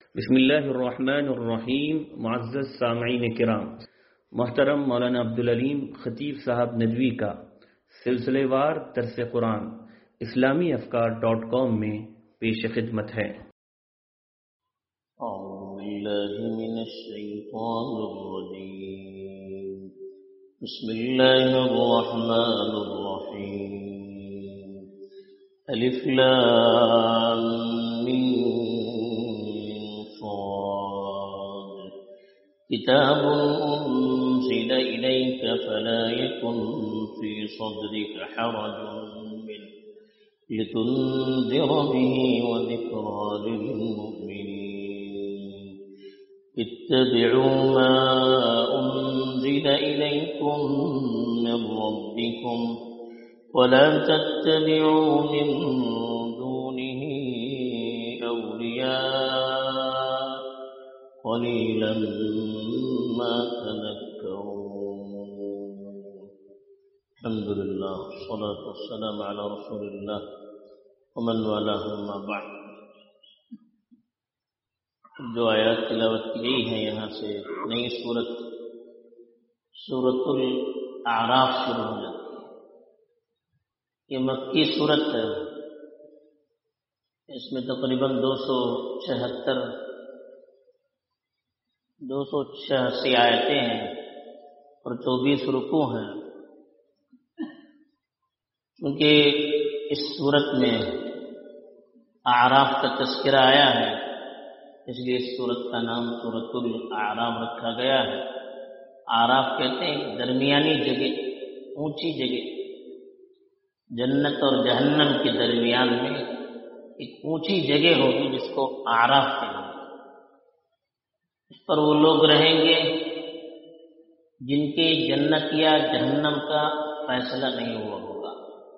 بسم اللہ الرحمن الرحیم. معزز سامعین کرام، محترم مولانا عبدالعلیم خطیب صاحب ندوی کا سلسلے وار درس قرآن اسلامیافکار.com میں پیش خدمت ہے. اعوذ باللہ من الشیطان الرجیم. بسم اللہ الرحمن الرحیم. الف لام میم صاد. کتاب انزل الیک فلا یکن فی صدرک حرج منه لتنذر به وذکرى للمؤمنین. اتبعوا ما انزل الیکم من ربکم ولا تتبعوا من دونه اولیاء قلیلا ما تذکرون. الحمد للہ والصلاة والسلام علی رسول اللہ ومن والاه اما بعد. جو آیات تلاوت کی گئی ہیں یہاں سے نئی سورت الاعراف شروع ہو جاتی ہے. یہ مکی سورت ہے. اس میں تقریباً 286 آیتیں ہیں اور 24 رکوع ہیں. کیونکہ اس سورت میں اعراف کا تذکرہ آیا ہے اس لیے اس سورت کا نام سورت الاعراف رکھا گیا ہے. اعراف کہتے ہیں درمیانی جگہ، اونچی جگہ. جنت اور جہنم کے درمیان میں ایک اونچی جگہ ہوگی جس کو اعراف کہیں گے. اس پر وہ لوگ رہیں گے جن کے جنت یا جہنم کا فیصلہ نہیں ہوا ہوگا.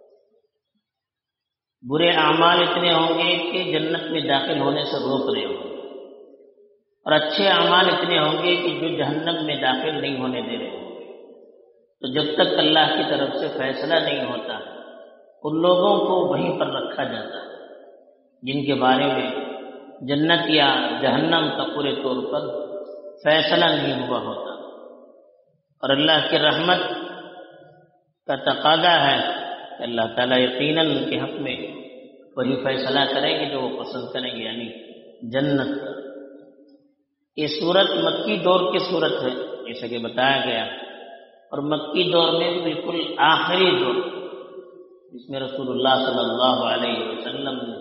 برے اعمال اتنے ہوں گے کہ جنت میں داخل ہونے سے روک رہے ہوں گے، اور اچھے اعمال اتنے ہوں گے کہ جو جہنم میں داخل نہیں ہونے دے رہے ہوں گے. تو جب تک اللہ کی طرف سے فیصلہ نہیں ہوتا ان لوگوں کو وہیں پر رکھا جاتا ہے جن کے بارے میں جنت یا جہنم کا پورے طور پر فیصلہ نہیں ہوا ہوتا. اور اللہ کی رحمت کا تقاضا ہے کہ اللہ تعالیٰ یقیناً ان کے حق میں وہی فیصلہ کریں گے جو وہ پسند کریں گے، یعنی جنت کا. یہ سورت مکی دور کی سورت ہے جیسا کہ بتایا گیا، اور مکی دور میں بھی بالکل آخری دور جس میں رسول اللہ صلی اللہ علیہ وسلم نے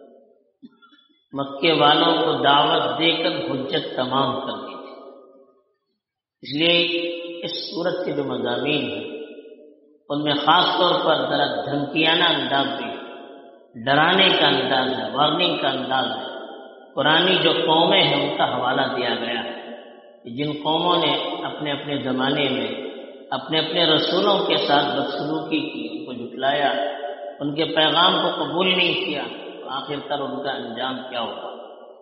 مکے والوں کو دعوت دے کر حجت تمام کر دی تھی. اس لیے اس سورت کے جو مضامین ہیں ان میں خاص طور پر ذرا دھمکیانہ انداز بھی ہے، ڈرانے کا انداز ہے، وارننگ کا انداز ہے. پرانی جو قومیں ہیں ان کا حوالہ دیا گیا ہے کہ جن قوموں نے اپنے اپنے زمانے میں اپنے اپنے رسولوں کے ساتھ بدسلوکی کی، ان کو جھٹلایا، ان کے پیغام کو قبول نہیں کیا، تو آخر کر ان کا انجام کیا ہوگا،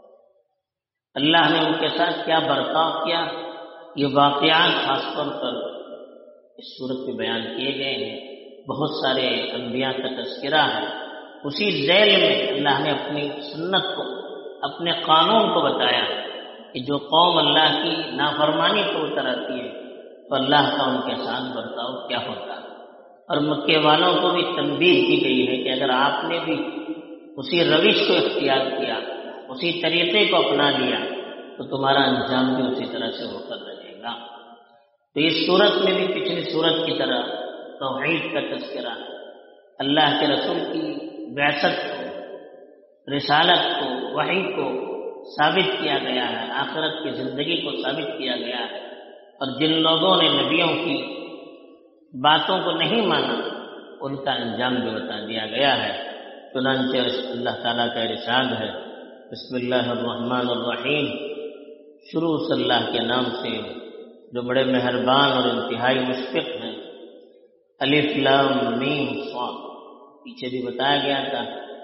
اللہ نے ان کے ساتھ کیا برتاؤ کیا. یہ واقعات خاص طور پر اس صورت میں بیان کیے گئے ہیں. بہت سارے انبیاء کا تذکرہ ہے. اسی ذیل میں اللہ نے اپنی سنت کو، اپنے قانون کو بتایا کہ جو قوم اللہ کی نافرمانی کو اتر آتی ہے تو اللہ کا ان کے ساتھ برتاؤ کیا ہوتا ہے. اور مکے والوں کو بھی تنبیہ کی گئی ہے کہ اگر آپ نے بھی اسی روش کو اختیار کیا، اسی طریقے کو اپنا لیا تو تمہارا انجام بھی اسی طرح سے ہو کر رہے گا. تو اس صورت میں بھی پچھلی صورت کی طرح توحید کا تذکرہ، اللہ کے رسول کی بعثت کو، رسالت کو، وحی کو ثابت کیا گیا ہے، آخرت کی زندگی کو ثابت کیا گیا ہے. اور جن لوگوں نے نبیوں کی باتوں کو نہیں مانا ان کا انجام بھی بتا دیا گیا ہے. چنانچہ اللہ تعالیٰ کا ارشاد ہے، بسم اللہ الرحمن الرحیم. شروع صلی اللہ کے نام سے جو بڑے مہربان اور انتہائی مشفق ہیں. الف لام میم صاد. پیچھے بھی بتایا گیا تھا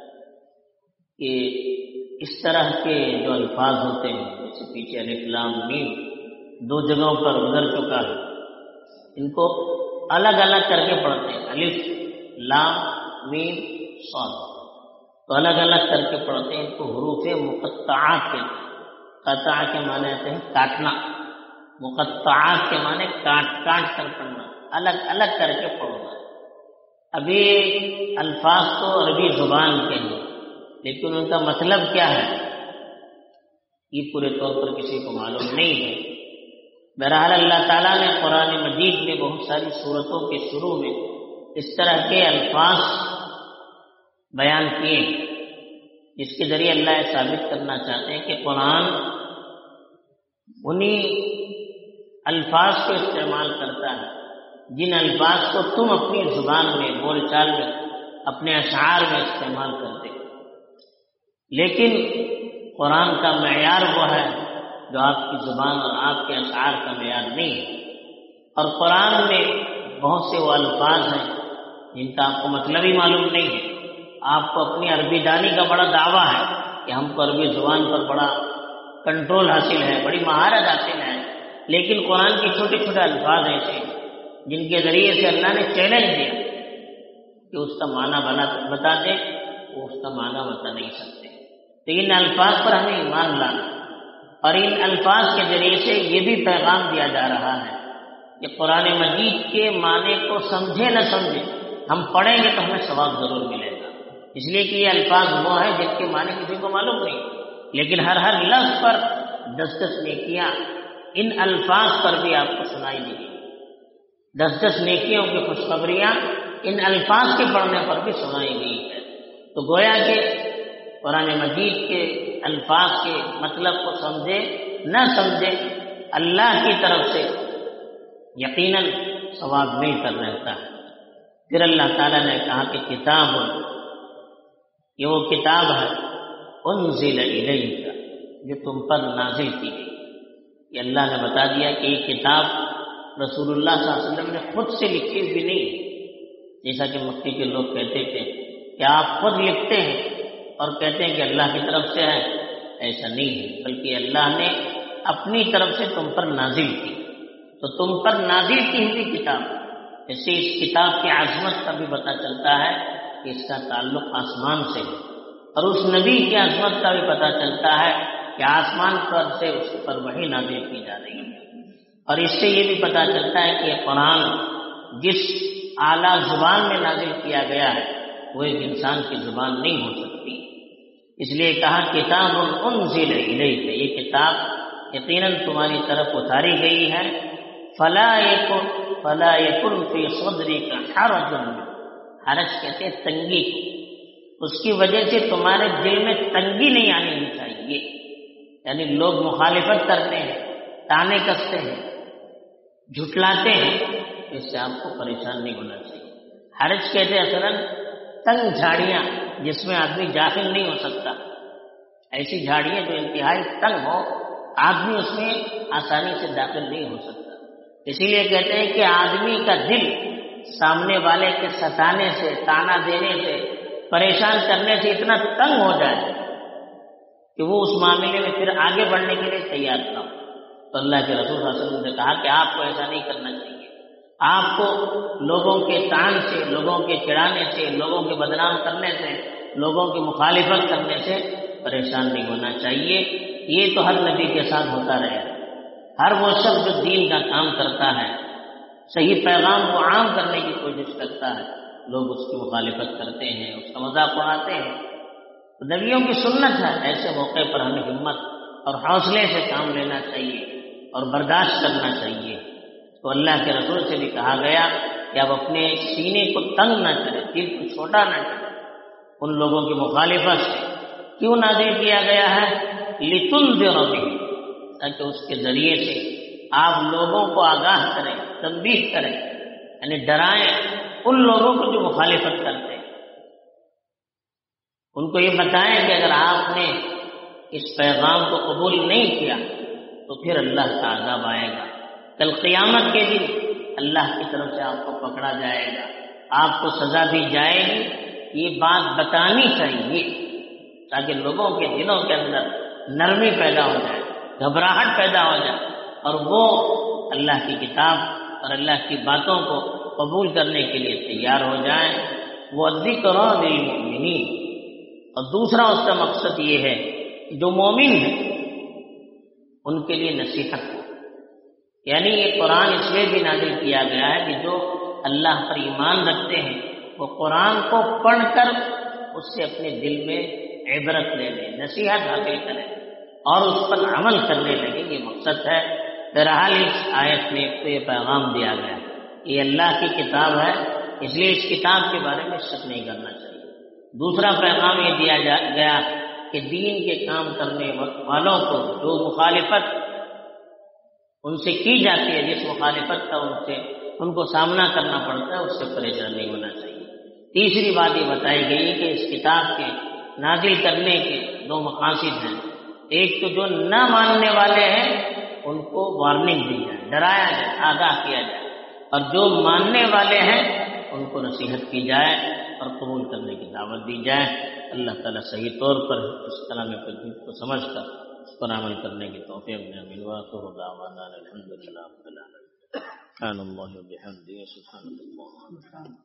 کہ اس طرح کے جو الفاظ ہوتے ہیں، جیسے پیچھے الف لام میم 2 جگہوں پر گزر چکا ہے، ان کو الگ الگ کر کے پڑھتے ہیں. الف لام میم صاد تو الگ الگ کر کے پڑھتے ہیں. ان کو حروف مقطعات کہتے ہیں. قطع کے معنی آتے ہیں کاٹنا، مقطعات کے معنی کاٹ کاٹ کر پڑھنا، الگ الگ کر کے پڑھنا۔ ابھی الفاظ تو عربی زبان کے ہیں، لیکن ان کا مطلب کیا ہے یہ پورے طور پر کسی کو معلوم نہیں ہے۔ بہرحال اللہ تعالیٰ نے قرآن مجید میں بہت ساری صورتوں کے شروع میں اس طرح کے الفاظ بیان کیے جس کے ذریعے اللہ یہ ثابت کرنا چاہتے ہیں کہ قرآن انہی الفاظ کو استعمال کرتا ہے جن الفاظ کو تم اپنی زبان میں، بول چال میں، اپنے اشعار میں استعمال کرتے ہو، لیکن قرآن کا معیار وہ ہے جو آپ کی زبان اور آپ کے اشعار کا معیار نہیں ہے۔ اور قرآن میں بہت سے وہ الفاظ ہیں جن کا آپ کو مطلب ہی معلوم نہیں ہے۔ آپ کو اپنی عربی دانی کا بڑا دعویٰ ہے کہ ہم کو عربی زبان پر بڑا کنٹرول حاصل ہے، بڑی مہارت حاصل ہے، لیکن قرآن کے چھوٹے چھوٹے الفاظ ایسے ہیں جن کے ذریعے سے اللہ نے چیلنج دیا کہ اس کا معنی بتا دے، وہ اس کا معنی بتا نہیں سکتے۔ تو ان الفاظ پر ہمیں ایمان لانا، اور ان الفاظ کے ذریعے سے یہ بھی پیغام دیا جا رہا ہے کہ قرآن مجید کے معنی کو سمجھے نہ سمجھے، ہم پڑھیں گے تو ہمیں ثواب ضرور ملے گا، اس لیے کہ یہ الفاظ وہ ہیں جن کے معنی کسی کو معلوم نہیں، لیکن ہر لفظ پر 10 نیکیاں ان الفاظ پر بھی آپ کو سنائی دی گئی، 10 نیکیوں کی خوشخبریاں ان الفاظ کے پڑھنے پر بھی سنائی گئی ہے۔ تو گویا کہ قرآن مجید کے الفاظ کے مطلب کو سمجھے نہ سمجھے، اللہ کی طرف سے یقیناً ثواب مل کر رہتا ہے۔ پھر اللہ تعالیٰ نے کہا کہ کتاب، یہ وہ کتاب ہے انزل الیک جو تم پر نازل کی گئی۔ یہ اللہ نے بتا دیا کہ یہ کتاب رسول اللہ صلی اللہ علیہ وسلم نے خود سے لکھی ہوئی نہیں ہے، جیسا کہ مکی کے لوگ کہتے تھے کہ آپ خود لکھتے ہیں اور کہتے ہیں کہ اللہ کی طرف سے ہے، ایسا نہیں ہے، بلکہ اللہ نے اپنی طرف سے تم پر نازل کی۔ تو تم پر نازل کی ہوئی کتاب، اس سے اس کتاب کی عظمت کا بھی پتہ چلتا ہے کہ اس کا تعلق آسمان سے ہے، اور اس نبی کی عظمت کا بھی پتہ چلتا ہے کہ آسمان پر سے اس پر وحی نازل کی جا رہی ہے۔ اور اس سے یہ بھی پتہ چلتا ہے کہ یہ قرآن جس اعلیٰ زبان میں نازل کیا گیا ہے وہ ایک انسان کی زبان نہیں ہو سکتی، اس لیے کہا کتاب انزل الیک، یہ کتاب یقیناً تمہاری طرف اتاری گئی ہے۔ فلا یکن فی صدرک حرج، حرج کہتے ہیں تنگی، اس کی وجہ سے تمہارے دل میں تنگی نہیں آنی چاہیے، یعنی لوگ مخالفت کرتے ہیں، تانے کستے ہیں، جھٹلاتے ہیں، اس سے آپ کو پریشان نہیں ہونا چاہیے۔ حرج کہتے ہیں اصلاً تنگ جھاڑیاں جس میں آدمی داخل نہیں ہو سکتا، ایسی جھاڑیاں جو انتہائی تنگ ہو، آدمی اس میں آسانی سے داخل نہیں ہو سکتا۔ اسی لیے کہتے ہیں کہ آدمی کا دل سامنے والے کے ستانے سے، تانا دینے سے، پریشان کرنے سے اتنا تنگ ہو جائے کہ وہ اس معاملے میں پھر آگے بڑھنے کے لیے تیار نہ ہو۔ تو اللہ کے رسول صلی اللہ علیہ وسلم نے کہا کہ آپ کو ایسا نہیں کرنا چاہیے، آپ کو لوگوں کے تان سے، لوگوں کے چڑھانے سے، لوگوں کے بدنام کرنے سے، لوگوں کی مخالفت کرنے سے پریشان نہیں ہونا چاہیے۔ یہ تو ہر نبی کے ساتھ ہوتا رہے، ہر وہ شخص جو دین کا کام کرتا ہے، صحیح پیغام کو عام کرنے کی کوشش کرتا ہے، لوگ اس کی مخالفت کرتے ہیں، اس کا مذاق اڑاتے ہیں۔ تو نبیوں کی سنت ہے، ایسے موقع پر ہمیں ہمت اور حوصلے سے کام لینا چاہیے اور برداشت کرنا چاہیے۔ تو اللہ کے رسول سے بھی کہا گیا کہ آپ اپنے سینے کو تنگ نہ کریں، دل کو چھوٹا نہ کریں ان لوگوں کی مخالفت سے۔ کیوں نازل کیا گیا ہے؟ لِتُنذِرَ بِهِ، تاکہ اس کے ذریعے سے آپ لوگوں کو آگاہ کریں، تنبیہ کریں، یعنی ڈرائیں ان لوگوں کو جو مخالفت کرتے ہیں، ان کو یہ بتائیں کہ اگر آپ نے اس پیغام کو قبول نہیں کیا تو پھر اللہ کا عذاب آئے گا، کل قیامت کے دن اللہ کی طرف سے آپ کو پکڑا جائے گا، آپ کو سزا دی جائے گی۔ یہ بات بتانی چاہیے تاکہ لوگوں کے دلوں کے اندر نرمی پیدا ہو جائے، گھبراہٹ پیدا ہو جائے، اور وہ اللہ کی کتاب اور اللہ کی باتوں کو قبول کرنے کے لیے تیار ہو جائیں۔ وہ ذکر للمؤمنین، اور دوسرا اس کا مقصد یہ ہے کہ جو مومن ہے ان کے لیے نصیحت ہو. یعنی یہ قرآن اس لیے بھی نازل کیا گیا ہے کہ جو اللہ پر ایمان رکھتے ہیں وہ قرآن کو پڑھ کر اس سے اپنے دل میں عبرت لے لیں، نصیحت حاصل کریں اور اس پر عمل کرنے لگے. یہ مقصد ہے. بہرحال اس آیت میں ایک تو یہ پیغام دیا گیا یہ اللہ کی کتاب ہے، اس لیے اس کتاب کے بارے میں شک نہیں کرنا چاہیے. دوسرا پیغام یہ دیا گیا کہ دین کے کام کرنے والوں کو جو مخالفت ان سے کی جاتی ہے، جس مخالفت کا ان کو سامنا کرنا پڑتا ہے، اس سے پریشان نہیں ہونا چاہیے. تیسری بات یہ بتائی گئی کہ اس کتاب کے نازل کرنے کے دو مقاصد ہیں. ایک تو جو نہ ماننے والے ہیں ان کو وارننگ دی جائے، ڈرایا جائے، آگاہ کیا جائے، اور جو ماننے والے ہیں ان کو نصیحت کی جائے اور قبول کرنے کی دعوت دی جائے. اللہ تعالیٰ صحیح طور پر اس کلام پاک کو سمجھ کر اس پر عمل کرنے کی توفیق عطا فرمائے. الحمد للہ رب العالمین. سبحان اللہ و بحمدہ، سبحان اللہ.